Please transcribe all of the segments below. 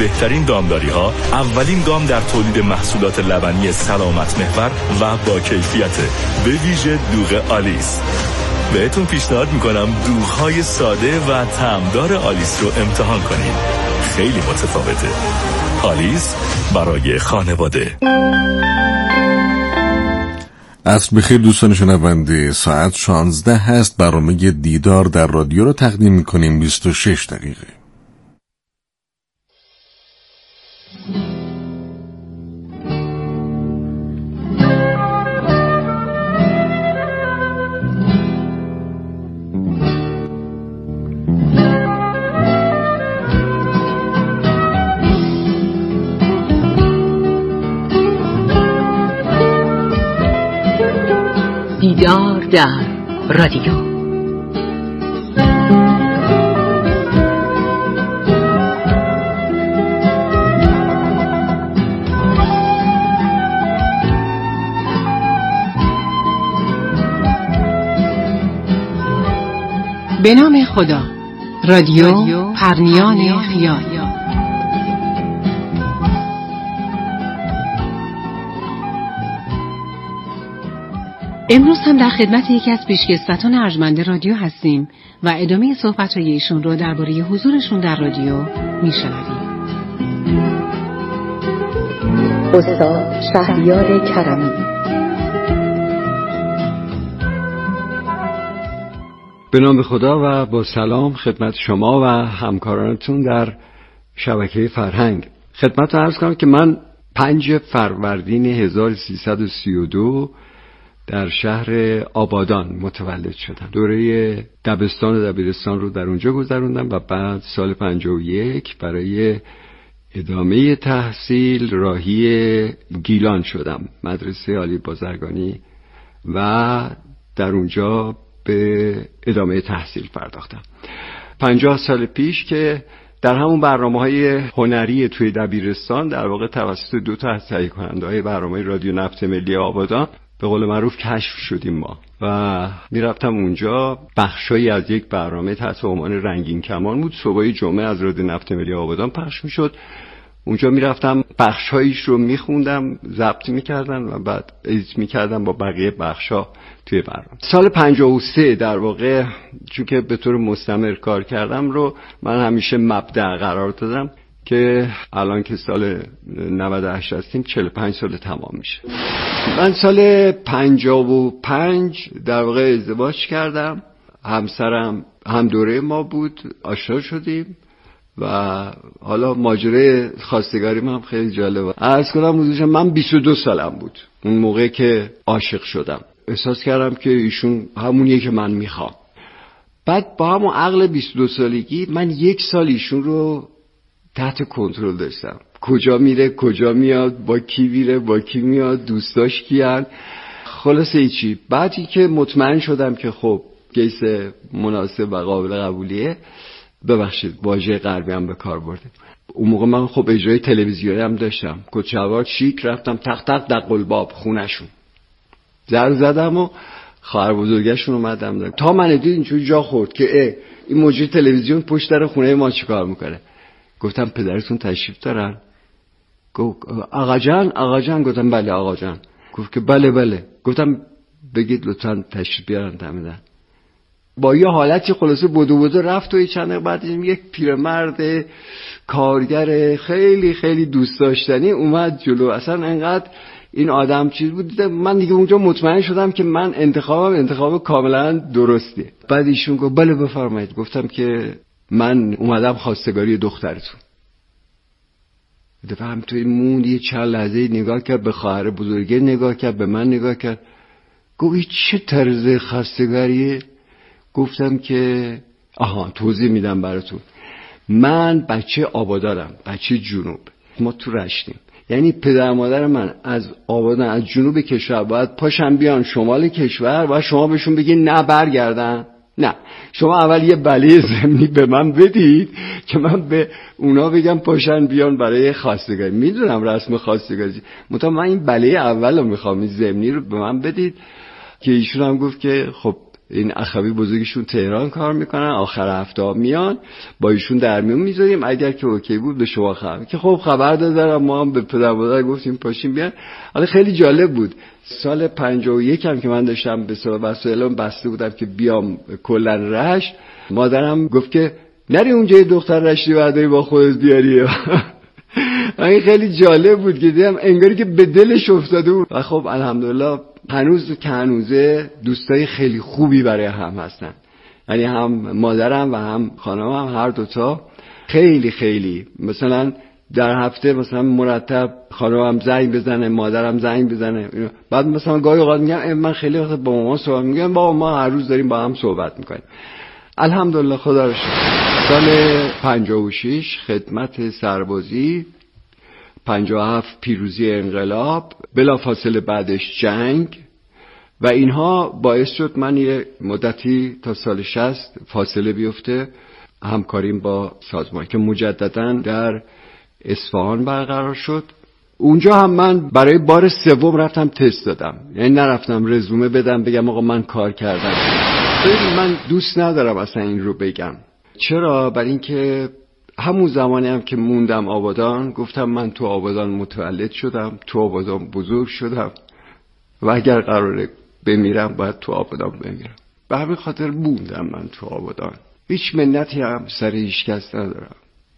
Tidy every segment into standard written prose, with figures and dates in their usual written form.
بهترین دامداری ها اولین گام در تولید محصولات لبنی سلامت محور و با کیفیت، به ویژه دوغ آلیس. بهتون پیشنهاد میکنم دوغ‌های ساده و طعمدار آلیس رو امتحان کنید. خیلی متفاوته. آلیس برای خانواده. عصر بخیر دوستان شنونده، ساعت 16 هست. برنامه دیدار در رادیو رو تقدیم میکنیم 26 دقیقه. دیدار در رادیو. به نام خدا. رادیو پرنیان خیال. امروز هم در خدمت یکی از پیشکسوتان ارجمند رادیو هستیم و ادامه صحبت‌های ایشون رو درباره حضورشون در رادیو میشنویم. استاد شهریار کرمی. به نام خدا و با سلام خدمت شما و همکارانتون در شبکه فرهنگ. خدمت رو عرض کنم که من 5 فروردین 1332 در شهر آبادان متولد شدم. دوره دبستان و دبیرستان رو در اونجا گذروندم و بعد سال 51 برای ادامه تحصیل راهی گیلان شدم، مدرسه عالی بازرگانی، و در اونجا به ادامه تحصیل پرداختم. 50 سال پیش که در همون برنامه‌های هنری توی دبیرستان در واقع توسط 2 تا از تهیه کننده‌های برنامه رادیو نفت ملی آبادان به قول معروف کشف شدیم ما و میرفتم اونجا. بخشایی از یک برنامه تحت عنوان رنگین کمان بود، صبح جمعه از رادیو نفت ملی آبادان پخش میشد. اونجا میرفتم بخشایش رو میخوندم، ضبط میکردن و بعد ادیت میکردم با بقیه بخشا توی برنامه. سال 53 در واقع چون که به طور مستمر کار کردم رو من همیشه مبدأ قرار دادم که الان که سال 98 هستیم 45 سال تمام میشه. من سال 55 در واقع ازدواج کردم. همسرم هم دوره ما بود، آشنا شدیم و حالا ماجرای خواستگاریم هم خیلی جالبه. عرض کنم حضورش من 22 سالم بود اون موقع که عاشق شدم. احساس کردم که ایشون همونیه که من میخوام. بعد با همون عقل 22 سالگی من 1 سال ایشون رو تحت کنترل داشتم. کجا میره، کجا میاد، با کی میره، با کی میاد، دوستاش کیان، خلاصه ایچی. بعدی که مطمئن شدم که خب کیس مناسب و قابل قبولیه، ببخشید واژه غربی هم به کار بردم. اون موقع من خب اجرای تلویزیونی هم داشتم، کچه‌وار شیک، رفتم تق تق دق الباب خونه‌شون زر زدم و خواهر بزرگشون اومدم تا من دید اینجوری جا خورد که این مجری تلویزیون پشت در خونه ما چیکار میکنه. گفتم پدرتون تشریف دارن؟ گفت آقا جان. گفتم بله آقا جان. گفت که بله. گفتم بگید لطفا تشریف بیارن دم. با یه حالتی خلاصه بدو رفت و یه چند دقیقه بعد یک پیرمرد کارگر خیلی خیلی دوست داشتنی اومد جلو. اصلا انقدر این آدم چیز بود، من دیگه اونجا مطمئن شدم که من انتخاب کاملا درسته. بعد ایشون گفت بله بفرمایید. گفتم که من اومدم خواستگاری دخترتون. دفعه هم توی موند یه چند لحظه نگاه کرد به خواهر بزرگه، نگاه کرد به من، نگاه کرد. گفت این چه طرز خواستگاریه؟ گفتم که توضیح میدم براتون. من بچه آبادانم، بچه جنوب. ما تو رشتیم. یعنی پدر مادر من از آبادان، از جنوب کشور باید پاشن بیان شمال کشور و شما بهشون بگین نه برگردن. نه، شما اول یه بله ضمنی به من بدید که من به اونا بگم پاشن بیان برای خواستگاری. میدونم رسم خواستگاری، منتها من این بله اول رو میخوام، این ضمنی رو به من بدید. که ایشون هم گفت که خب این اخوی بزرگشون تهران کار میکنن، آخر هفته میان با ایشون در میون میذاریم، اگر که اوکی بود به شما خبر که خب خبر دادم. ما هم به پدر مادر گفتیم پاشیم بیان. حالا خیلی جالب بود. سال 51 هم که من داشتم به سبب وسایلم بسته بودم که بیام کلا رشت، مادرم گفت که نری اونجا یه دختر رشتی برداری با خودت بیاری. این خیلی جالب بود که دیدم انگاری که به دلش افتاده بود. و خب الحمدلله هنوز که هنوزه دوستای خیلی خوبی برای هم هستن، یعنی هم مادرم و هم خانمم هر دوتا خیلی خیلی مثلا در هفته مثلا مرتب خانمم زنگ بزنه، مادرم زنگ بزنه. بعد مثلا گاهی اوقات میگم من خیلی وقت با مامان صحبت میگم، بابا ما هر روز داریم با هم صحبت میکنیم. الحمدلله خدا رو شکر. سال 56 خدمت سربازی، 57 پیروزی انقلاب، بلافاصله بعدش جنگ و اینها باعث شد من یه مدتی تا سال 60 فاصله بیفته همکاریم با سازمان که مجدداً در اصفهان برقرار شد. اونجا هم من برای بار سوم رفتم تست دادم، یعنی نرفتم رزومه بدم بگم آقا من کار کردم. من دوست ندارم اصلا این رو بگم. چرا؟ برای اینکه همون زمانی هم که موندم آبادان گفتم من تو آبادان متولد شدم، تو آبادان بزرگ شدم و اگر قراره بمیرم باید تو آبادان بمیرم. به همین خاطر موندم من تو آبادان. هیچ منتی هم سر هیچ کس ندارم،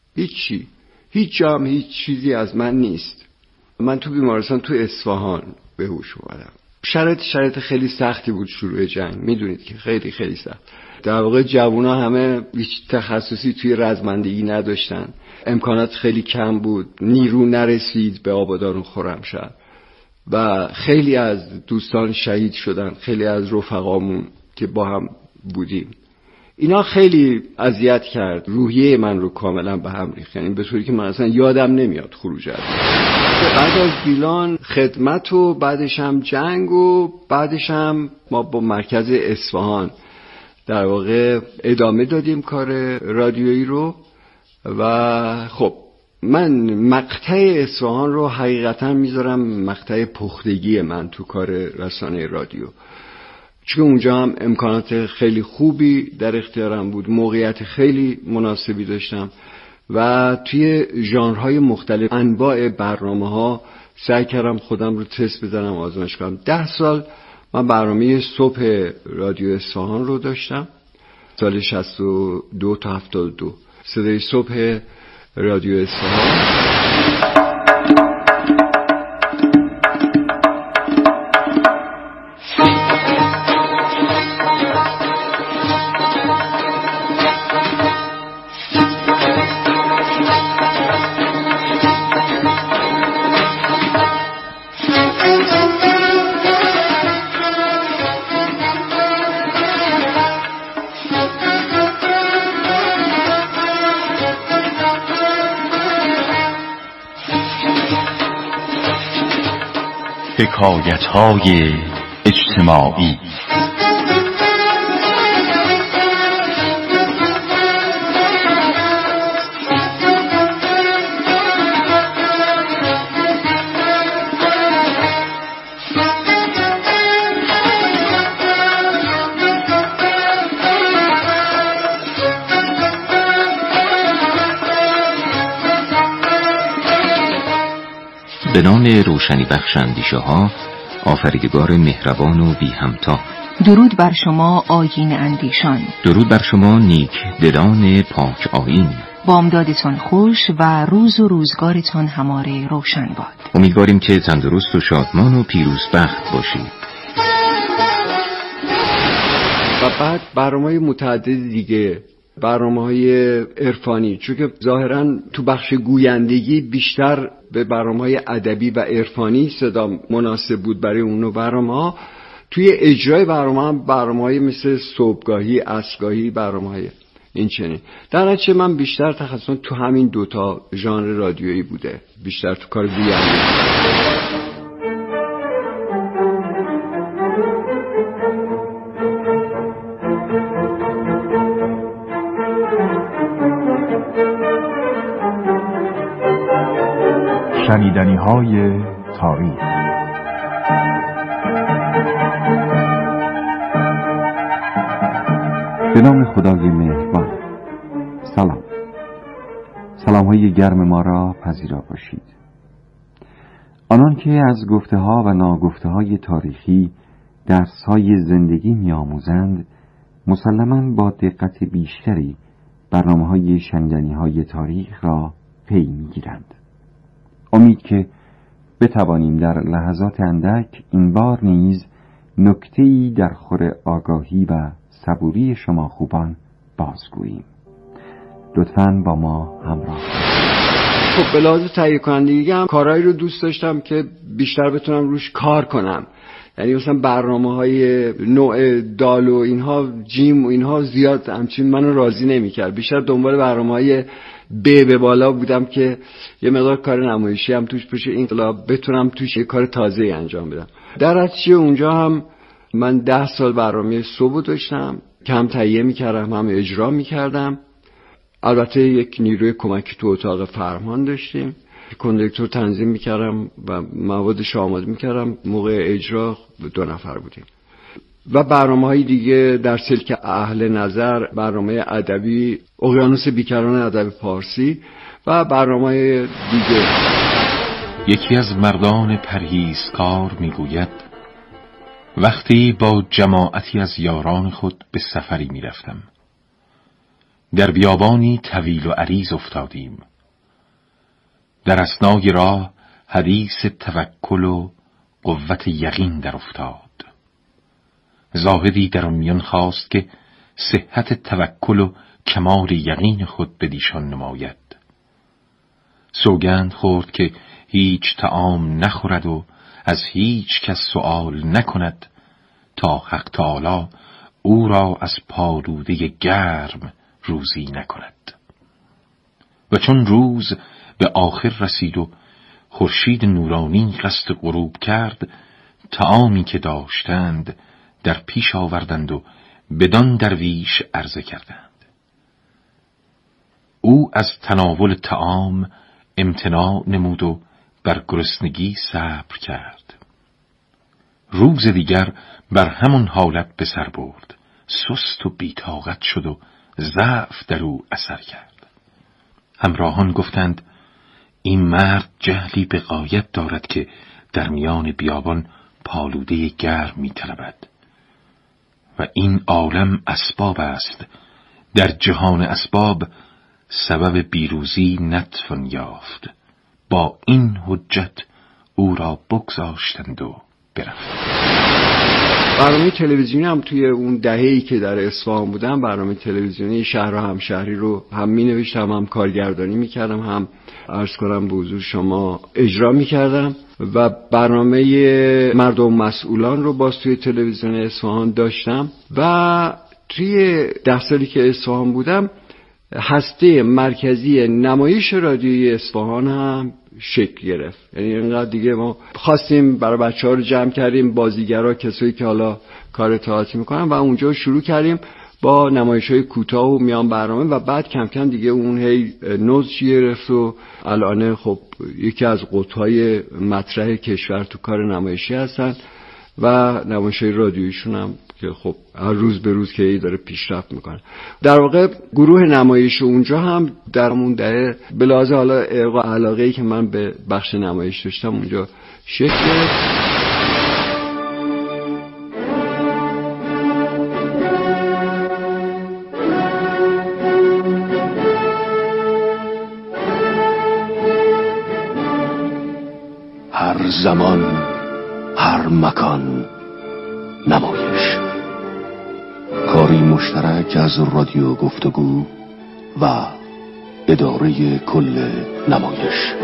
هیچ جا هم هیچ چیزی از من نیست. من تو بیمارستان تو اصفهان به هوش اومدم. شرایط خیلی سختی بود شروع جنگ، میدونید که خیلی خیلی سخت. در واقع جوونا همه هیچ تخصصی توی رزمندگی نداشتن، امکانات خیلی کم بود، نیرو نرسید به آبادان و خرمشهر و خیلی از دوستان شهید شدن، خیلی از رفقامون که با هم بودیم. اینا خیلی اذیت کرد، روحیه من رو کاملا به هم ریخت، یعنی به طوری که من اصلا یادم نمیاد خروج از بعد از گیلان خدمت و بعدش هم جنگ و بعدش هم ما با مرکز اصفهان در واقع ادامه دادیم کار رادیویی رو. و خب من مقطع اصفهان رو حقیقتا میذارم مقطع پختگی من تو کار رسانه رادیو، چون اونجا هم امکانات خیلی خوبی در اختیارم بود، موقعیت خیلی مناسبی داشتم و توی ژانرهای مختلف انواع برنامه‌ها سعی کردم خودم رو تست بزنم، آزمایش کنم. 10 سال من برنامه صبح رادیو اصفهان رو داشتم، سال 62 تا 72 صدای صبح رادیو اصفهان. حکایت‌های اجتماعی. به نام روشنی بخش اندیشه‌ها، آفریدگار مهربان و بی همتا. درود بر شما آیین اندیشان. درود بر شما نیک دلان پاک آیین. بامدادتان خوش و روز و روزگارتان هماره روشن باد. امیدواریم که تندرست و شادمان و پیروزبخت باشید. و بعد برنامه‌های متعدد دیگه، برنامه‌های عرفانی، چون که ظاهراً تو بخش گویندگی بیشتر به برنامه‌های ادبی و عرفانی صدا مناسب بود برای اونو برنامه‌ها. توی اجرای برنامه‌های مثل صبحگاهی، عصرگاهی، برنامه‌های این چنین. در نتیجه من بیشتر تخصصم تو همین دوتا ژانر رادیویی بوده، بیشتر تو کار گویندگی. شنیدنی‌های تاریخ. به نام خدای مهربان. سلام های گرم ما را پذیرا باشید. آنان که از گفته ها و ناگفته های تاریخی درس های زندگی می آموزند مسلماً با دقت بیشتری برنامه های شنیدنی های تاریخ را پی می گیرند. امید که بتوانیم در لحظات اندک این بار نیز نکته‌ای در خور آگاهی و صبوری شما خوبان بازگوییم. لطفاً با ما همراه. خب به لحاظ تهیه کنندگی هم کارهایی رو دوست داشتم که بیشتر بتونم روش کار کنم. یعنی مثلا برنامه‌های نوع دال و اینها، جیم و اینها زیاد همچین منو راضی نمی‌کرد. بیشتر دنبال برنامه‌های به بالا بودم که یه مقدار کار نمایشی هم توش بشه، انقلاب بتونم توش یه کار تازه‌ای انجام بدم. در نتیجه اونجا هم من 10 سال برنامه صبح داشتم که هم تهیه می‌کردم هم اجرا می‌کردم. البته یک نیروی کمکی تو اتاق فرمان داشتیم، کندکتور تنظیم میکردم و موادش آماده میکردم. موقع اجرا 2 نفر بودیم. و برنامه‌های دیگه در سلک اهل نظر، برنامه ادبی اقیانوس بیکران ادب پارسی و برنامه‌های دیگه. یکی از مردان پرهیزکار میگوید وقتی با جماعتی از یاران خود به سفری میرفتم، در بیابانی طویل و عریض افتادیم. در اثنای راه حدیث توکل و قوت یقین در افتاد. زاهدی در آن میان خواست که صحت توکل و کمال یقین خود بدیشان نماید. سوگند خورد که هیچ طعام نخورد و از هیچ کس سؤال نکند تا حق تعالی او را از پالوده گرم روزی نکند. و چون روز به آخر رسید و خورشید نورانی قصد غروب کرد، طعامی که داشتند در پیش آوردند و بدان درویش عرضه کردند. او از تناول طعام امتناع نمود و بر گرسنگی صبر کرد. روز دیگر بر همون حالت به سر برد، سست و بی‌طاقت شد و ضعف در او اثر کرد. همراهان گفتند این مرد جهلی به غایت دارد که در میان بیابان پالوده گرم می‌طلبد و این عالم اسباب است، در جهان اسباب سبب پیروزی نتوان یافت. با این حجت او را بگذاشتند و برفتند. برنامه تلویزیونی هم توی اون دهه‌ای که در اصفهان بودم، برنامه تلویزیونی شهر و همشهری رو هم می‌نوشتم، هم کارگردانی می‌کردم، هم عرض کنم به حضور شما اجرا می‌کردم. و برنامه مردم مسئولان رو باز توی تلویزیون اصفهان داشتم. و توی 10 سالی که اصفهان بودم هسته مرکزی نمایش رادیویی اصفهان هم شکل گرفت. یعنی اینقدر دیگه ما خواستیم برای بچه‌ها رو جمع کردیم، بازیگرا، کسایی که حالا کار تئاتر میکنن، و اونجا شروع کردیم با نمایش‌های کوتاه و میان برنامه. و بعد کم کم دیگه اون هی نوز گرفت و الان خب یکی از قطب‌های مطرح کشور تو کار نمایشی هستن و نمایش‌های رادیوییشون هم که خب هر روز به روز که داره پیشرفت میکنه. در واقع گروه نمایش اونجا هم در اون دهه به لحاظ حالا ارق و علاقه‌ای که من به بخش نمایش داشتم اونجا شکل گرفت. هر زمان، هر مکان، نمایش، کاری مشترک از رادیو گفتگو و اداره کل نمایش.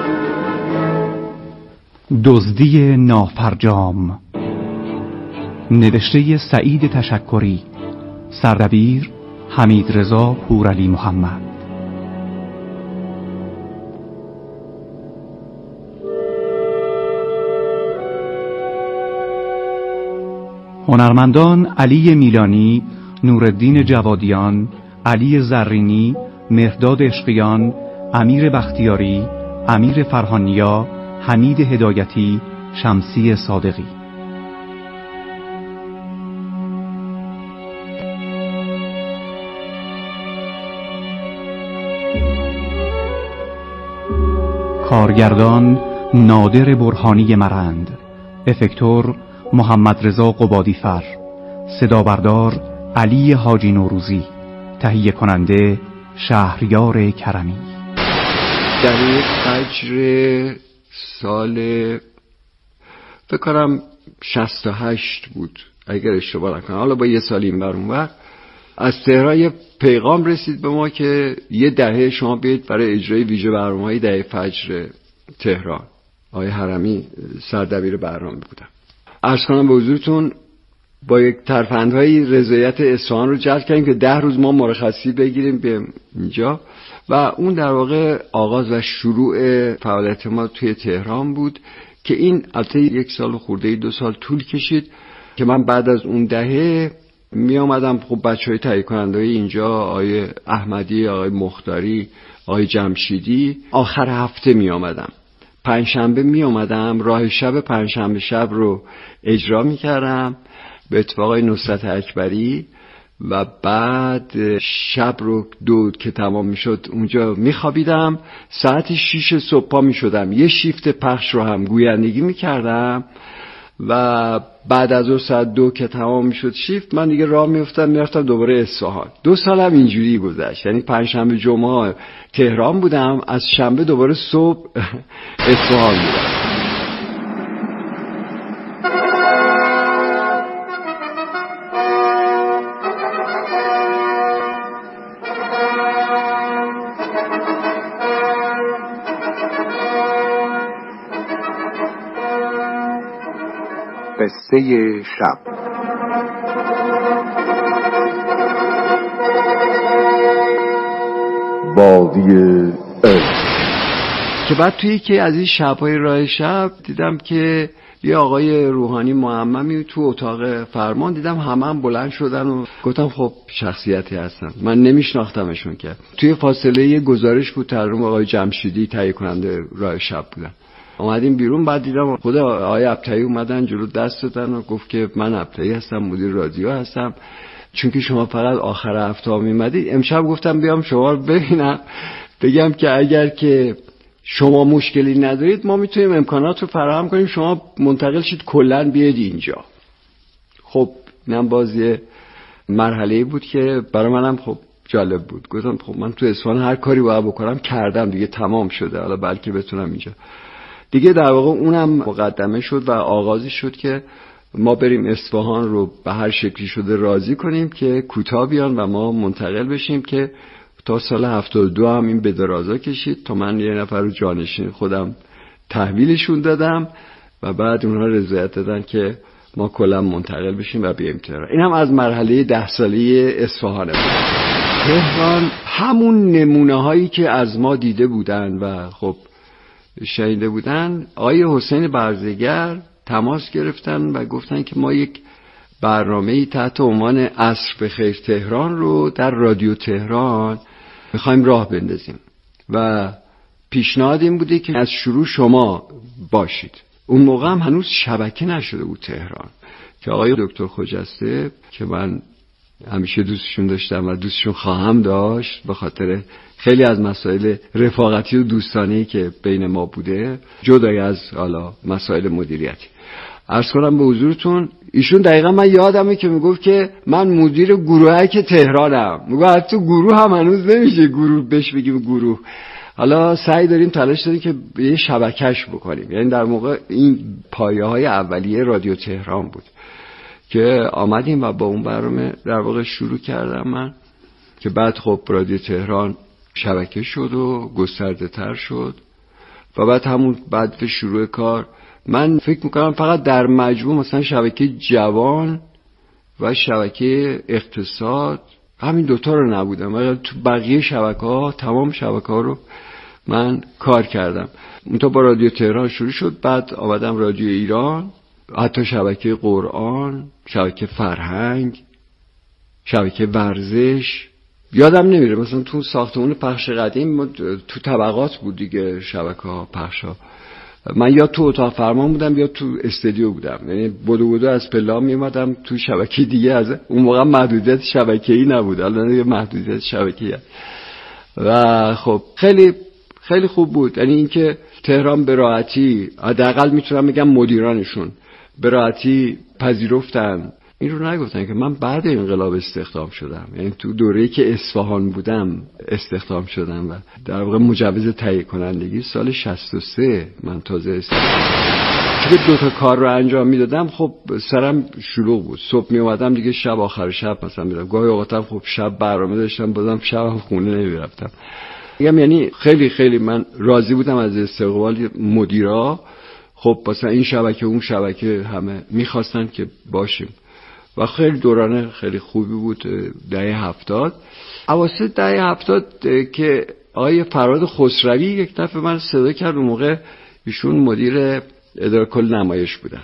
دزدی نافرجام، نوشته سعید تشکری، سردبیر حمیدرضا پورعلی محمد. هنرمندان علی میلانی، نورالدین جوادیان، علی زرینی، مهرداد عشقیان، امیر بختیاری، امیر فرهانیا، حمید هدایتی، شمسی صادقی. کارگردان نادر برهانی مرند، افکتور محمد رضا قبادیفر، صدا بردار علی حاجی نوروزی، تهیه کننده شهریار کرمی. در فجر سال فکر کنم 68 بود اگر اشتباه نکنم، حالا با یه سال این بر اون وقت، از تهران یه پیغام رسید به ما که یه دهه شما بیایید برای اجرای ویژه برنامه‌های دهه فجر تهران. آقای حرمی سردبیر برنامه بودن. عرض کنم به حضورتون با یک ترفندهای رضایت اصفهان رو جلب کردیم که 10 روز ما مرخصی بگیریم به اینجا و اون در واقع آغاز و شروع فعالیت ما توی تهران بود که این البته 1 سال خورده 2 سال طول کشید که من بعد از اون دهه می آمدم. خب بچهای تهیه کننده اینجا آقای احمدی، آقای مختاری، آقای جمشیدی آخر هفته می آمدم. پنجشنبه می آمدم، راه شب پنجشنبه شب رو اجرا می کردم به اتفاق آقای نصرت اکبری و بعد شب رو 2 که تمام می شد اونجا می خوابیدم. ساعت 6 صبح پا می شدم، یه شیفت پخش رو هم گویندگی می کردم و بعد از اون ساعت 2 که تمام می شد شیفت من دیگه راه می افتادم می رفتم دوباره اصفهان. 2 سال هم اینجوری گذشت، یعنی پنجشنبه جمعه تهران بودم، از شنبه دوباره صبح اصفهان بودم. قصه شب. وادی عشق. که بعد توی که از این شب‌های راه شب دیدم که یه آقای روحانی معممی تو اتاق فرمان دیدم، همه بلند شدن و گفتم خب شخصیتی هستن، من نمیشناختمشون که. توی فاصله یه گزارش بود ترجمه آقای جمشیدی تهیه کننده راه شب بودن. اومدیم بیرون، بعد دیدم خود آقای ابتهی اومدن جلو دست دادن و گفت که من ابتهی هستم، مدیر رادیو هستم، چون که شما فقط آخر هفته ها میمدید امشب گفتم بیام شما رو ببینم بگم که اگر که شما مشکلی ندارید ما میتونیم امکانات رو فراهم کنیم شما منتقل شید کلن بیاید اینجا. خب اینم بازی مرحله‌ای بود که برای منم خب جالب بود. گفتم خب من تو اصفهان هر کاری باید بکنم کردم دیگه، تمام شده، حالا بلکه بتونم اینجا دیگه. در واقع اونم مقدمه شد و آغازی شد که ما بریم اصفهان رو به هر شکلی شده راضی کنیم که کوتاه بیان و ما منتقل بشیم، که تا سال 72 هم این به درازا کشید تا من یه نفر رو جانشین خودم تحویلشون دادم و بعد اونها رضایت دادن که ما کلا منتقل بشیم و بیایم تهران. این هم از مرحله 10 ساله اصفهان بود. تهران همون نمونه هایی که از ما دیده بودن و خب شنیده بودن، آقای حسین برزگر تماس گرفتن و گفتن که ما یک برنامه‌ای تحت عنوان عصر بخیر تهران رو در رادیو تهران میخوایم راه بندازیم و پیشنهاد این بوده که از شروع شما باشید. اون موقع هم هنوز شبکه نشده بود تهران، که آقای دکتر خجسته که من همیشه دوستشون داشتم و دوستشون خواهم داشت به خاطر خیلی از مسائل رفاقتی و دوستانه‌ای که بین ما بوده، جدای از حالا مسائل مدیریتی. عرض کنم به حضورتون ایشون دقیقا من یادمه که میگفت که من مدیر گروهک تهرانم. میگه حتی گروه هم هنوز نمیشه گروه بهش بگیم گروه، حالا سعی داریم تلاش داریم که یه شبکهش بکنیم. یعنی در موقع این پایه‌های اولیه رادیو تهران بود که آمدیم و با اون برنامه در واقع شروع کردم من، که بعد خب رادیو تهران شبکه شد و گسترده تر شد و بعد همون بعد شروع کار من فکر میکنم فقط در مجموع مثلا شبکه جوان و شبکه اقتصاد همین دوتا رو نبودم، ولی تو بقیه شبکه‌ها تمام شبکه‌ها رو من کار کردم. اونطور با رادیو تهران شروع شد، بعد آمدم رادیو ایران، حتی شبکه قرآن، شبکه فرهنگ، شبکه ورزش، یادم نمیره مثلا تو ساختمون پخش قدیم تو طبقات بود دیگه شبکه‌ها پخش‌ها. من یا تو اتاق فرمان بودم یا تو استودیو بودم، یعنی بدو از پلا می اومدم تو شبکه دیگه. از اون موقع محدودیت شبکه‌ای نبود، الان یه محدودیت شبکه‌ای و خب خیلی خیلی خوب بود. یعنی اینکه تهران به راحتی، حداقل میتونم بگم مدیرانشون به راحتی پذیرفتن. این رو نگفتن که من بعد انقلاب استخدام شدم، یعنی تو دوره‌ای که اصفهان بودم استخدام شدم و در واقع مجوز تهیه کنندگی سال 63 من تازه استخدام. که 2 تا کار رو انجام میدادم، خب سرم شلوغ بود. صبح می اومدم دیگه، شب آخر شب مثلا میرم، گاهی اوقاتم خب شب برنامه داشتم، بازم شب خونه نمیرفتم. یعنی خیلی خیلی من راضی بودم از استقبال مدیرا. خب مثلا این شبکه اون شبکه همه میخواستن که باشیم و خیلی دوران خیلی خوبی بود. دهه 70 اواسط دهه 70 که آقای فراد خسروی یک دفعه من صدا کرد. اون موقع ایشون مدیر اداره کل نمایش بودن.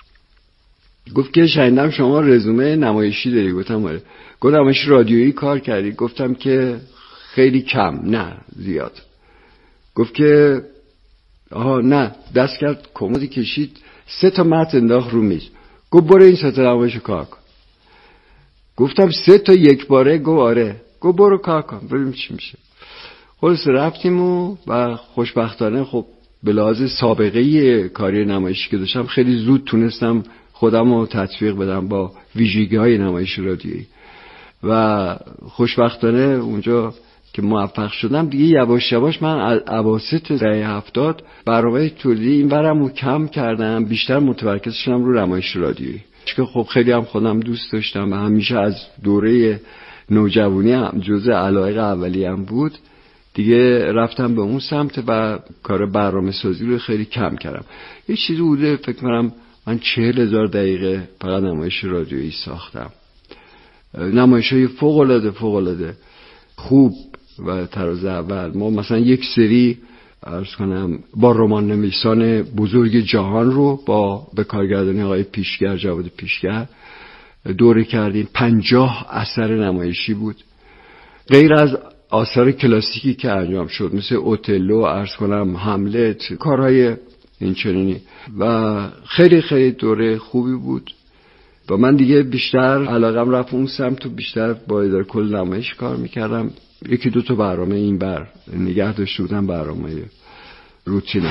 گفت که شنیدم شما رزومه نمایشی داری. گفتم آره. گفت نمایش رادیویی کار کردی؟ گفتم که خیلی کم، نه زیاد. گفت که آها نه، دست کرد کمدی کشید 3 تا متن انداخت رو میز. گفت برو این 3 تا نمایش کار کن. گفتم 3 تا یک باره؟ گفت آره. گفت برو کار کن ببینیم چی میشه. خلاص رفتیم و خوشبختانه خب به لحاظ سابقه کاری نمایشی که داشتم خیلی زود تونستم خودم رو تطبیق بدم با ویژگی‌های نمایش رادیویی و خوشبختانه اونجا که موفق شدم دیگه یواش یواش من از اواسط دهه 70 برنامه تولیدی این برم رو کم کردم، بیشتر متمرکز شدم رو نمایش رادیویی که خب خیلی هم خودم دوست داشتم و همیشه از دوره نوجوانی هم جزء علایق اولیه‌ام بود. دیگه رفتم به اون سمت و کار برنامه سازی رو خیلی کم کردم. یه چیزی بوده فکر کنم من 40,000 دقیقه فقط نمایش رادیویی ساختم. نمایش‌های فوق‌العاده خوب و طراز اول. ما مثلا یک سری عرض کنم با رمان نویسان بزرگ جهان رو با به کارگردانی آقای پیشگر، جواد پیشگر دوره کردیم. 50 اثر نمایشی بود غیر از آثار کلاسیکی که انجام شد مثل اوتلو، عرض کنم هملت، کارهای این چنینی و خیلی خیلی دوره خوبی بود و من دیگه بیشتر علاقم رفت اون سمت و بیشتر با اداره کل نمایش کار میکردم. 1-2 تا برنامه این بر نگه داشته بودم، برنامه روتین.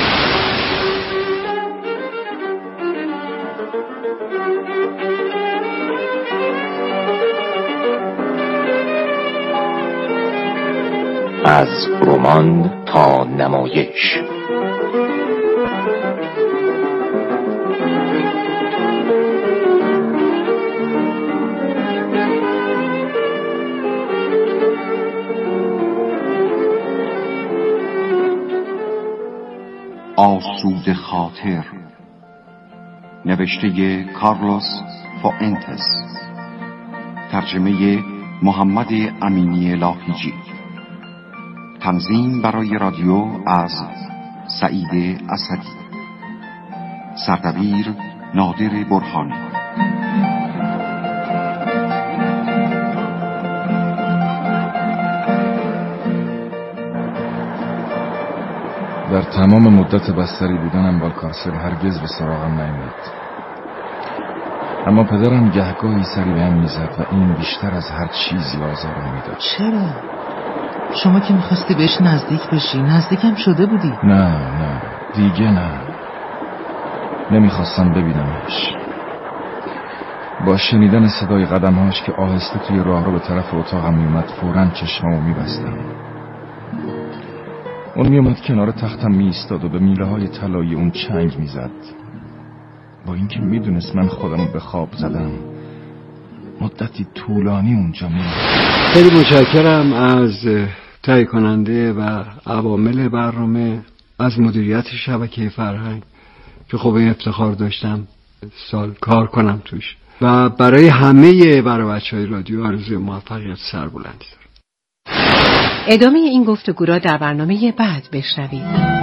از رمان تا نمایش. آسوده خاطر، نوشته کارلوس فوئنتس، ترجمه محمد امینی لاهیجی، تنظیم برای رادیو از سعید اسدی، سردبیر نادر برهانی. در تمام مدت بستری بودنم بالکارسل هرگز به سراغم نیامد، اما پدرم گهگاهی سری بهم میزد و این بیشتر از هر چیزی آزارم میداد. چرا؟ شما که میخواستی بهش نزدیک بشی، نزدیکم شده بودی. نه دیگه نه، نمیخواستم ببینمش. با شنیدن صدای قدمهاش که آهسته توی راه رو به طرف اتاقم میومد فوراً چشمامو میبستم. اون میومد کنار تختم میایستاد و به میله های طلایی اون چنگ میزد. با اینکه میدونست من خودمو به خواب زدم مدتی طولانی اونجا میموندم. خیلی متشکرم از تهیه کننده و عوامل برنامه، از مدیریت شبکه فرهنگ که خب این افتخار داشتم سال کار کنم توش و برای همه بچه‌های رادیو آرزوی موفقیت سربلندی دارم. ادامه این گفتگو را در برنامه بعد بشنوید.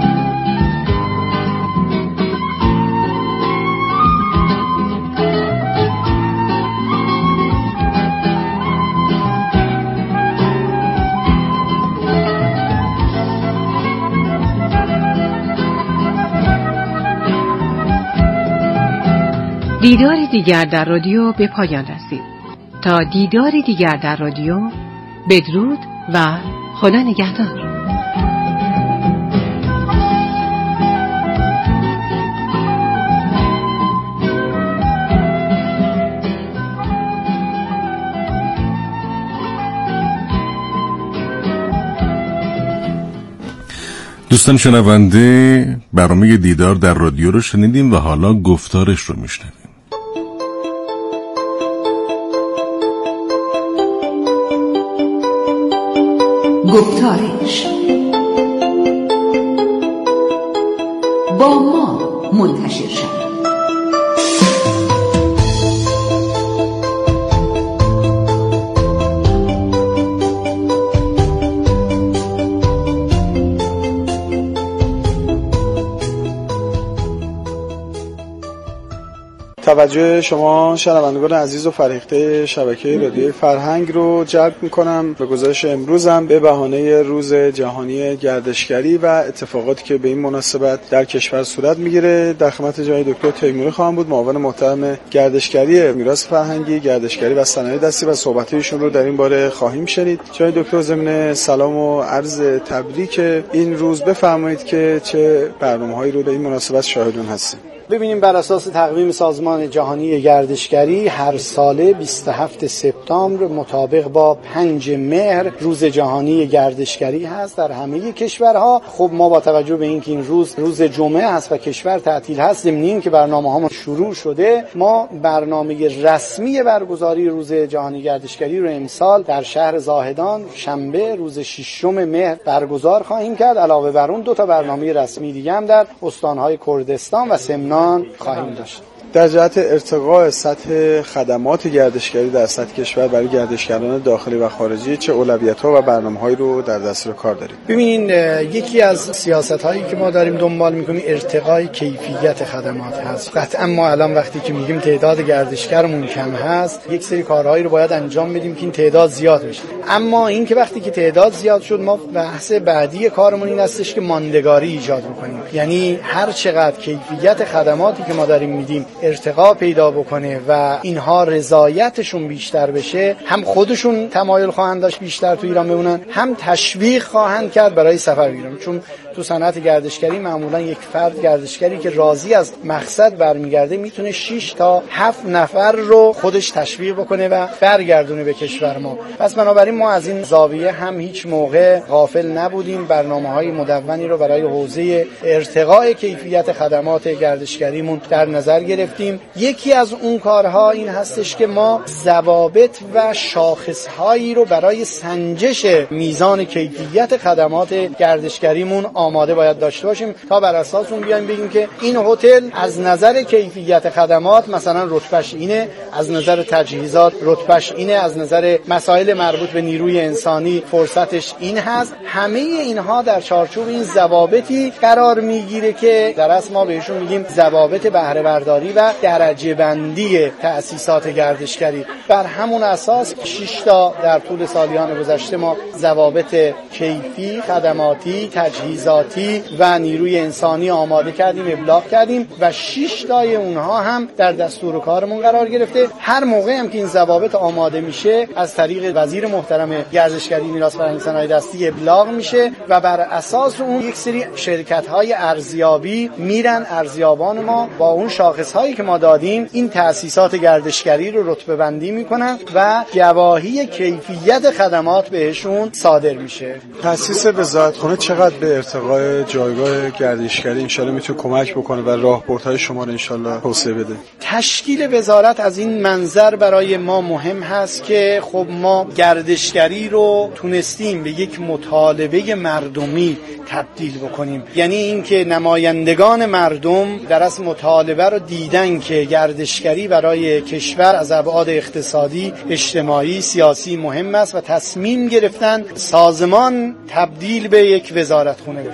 دیدار دیگر در رادیو به پایان رسید. تا دیدار دیگر در رادیو، بدرود و خدا نگهدار. دوستان شنونده، برنامه دیدار در رادیو رو شنیدیم و حالا گفتارش رو میشنویم. گفتارش با ما منتشر شد. توجه شما شنوندگان عزیز و فرهیخته شبکه رادیوی فرهنگ رو جلب می‌کنم به گزارش امروزم به بهانه روز جهانی گردشگری و اتفاقاتی که به این مناسبت در کشور صورت میگیره. در خدمت جناب دکتر تیموری خواهم بود، معاون محترم گردشگری میراث فرهنگی، گردشگری و صنایع دستی و صحبت‌هایشون رو در این باره خواهیم شنید. جناب دکتر ضمن سلام و عرض تبریک این روز بفرمایید که چه برنامه‌هایی رو به این مناسبت شاهدون هستیم. ببینیم بر اساس تقویم سازمان جهانی گردشگری هر ساله 27 سپتامبر مطابق با 5 مهر روز جهانی گردشگری هست در همه کشورها. خب ما با توجه به اینکه این روز جمعه هست و کشور تعطیل هست، ضمن که برنامه‌هامون شروع شده، ما برنامه رسمی برگزاری روز جهانی گردشگری رو امسال در شهر زاهدان شنبه روز 6 مهر برگزار خواهیم کرد. علاوه بر اون 2 تا برنامه رسمی دیگه هم در استان‌های کردستان و سمنان خواهیم داشت. در جهت ارتقاء سطح خدمات گردشگری در سطح کشور برای گردشگران داخلی و خارجی چه اولویت‌ها و برنامه‌هایی رو در دستور کار داریم؟ ببینین، یکی از سیاست‌هایی که ما داریم دنبال می‌کنیم ارتقاء کیفیت خدمات هست. قطعاً ما الان وقتی که میگیم تعداد گردشگرمون کم هست، یک سری کارهایی رو باید انجام بدیم که این تعداد زیاد بشه. اما این که وقتی که تعداد زیاد شد، ما بحث بعدی کارمون این هستش که ماندگاری ایجاد بکنیم. یعنی هر چقدر کیفیت خدماتی که ما داریم میدیم ارتقا پیدا بکنه و اینها رضایتشون بیشتر بشه، هم خودشون تمایل خواهند داشت بیشتر تو ایران بمونن، هم تشویق خواهند کرد برای سفر ایران. چون تو صنعت گردشگری معمولا یک فرد گردشگری که راضی از مقصد برمیگرده میتونه 6 تا 7 نفر رو خودش تشویق بکنه و برگردونه به کشور ما. پس بنابراین ما از این زاویه هم هیچ موقع غافل نبودیم، برنامه‌های مدونی رو برای حوزه ارتقاء کیفیت خدمات گردشگریمون در نظر گرفتیم. یکی از اون کارها این هستش که ما ضوابط و شاخصهایی رو برای سنجش میزان کیفیت خدمات گردشگریمون آماده باید داشته باشیم تا بر اساس اون بیایم بگیم که این هتل از نظر کیفیت خدمات مثلا رتبهش اینه، از نظر تجهیزات رتبهش اینه، از نظر مسائل مربوط به نیروی انسانی فرصتش این هست. همه اینها در چارچوب این ضوابطی قرار میگیره که در اصل ما بهشون میگیم ضوابط بهره برداری و درجه بندی تأسیسات گردشگری. بر همون اساس 6 تا در طول سالیان گذشته ما ضوابط کیفی، خدماتی، تجهیزاتی و نیروی انسانی آماده کردیم، ابلاغ کردیم و 6 تای اونها هم در دستور کارمون قرار گرفته. هر موقع هم که این ضوابط آماده میشه از طریق وزیر محترم گردشگری میراث فرهنگی صنایع دستی ابلاغ میشه و بر اساس اون یک سری شرکت‌های ارزیابی میرن، ارزیابان ما با اون شاخص‌های هایی که ما دادیم این تأسیسات گردشگری رو رتبه بندی میکنن و گواهی کیفیت خدمات بهشون صادر میشه. تأسیس وزارتخونه چقدر به ارتقای جایگاه گردشگری انشالله میتونه کمک بکنه و راهبردهای شما رو انشالله توسعه بده؟ تشکیل وزارت از این منظر برای ما مهم هست که خب ما گردشگری رو تونستیم به یک مطالبه مردمی تبدیل بکنیم، یعنی اینکه نمایندگان مردم در از مطالبه رو دیدن که گردشگری برای کشور از ابعاد اقتصادی، اجتماعی، سیاسی مهم است و تصمیم گرفتن سازمان تبدیل به یک وزارتخونه بشه.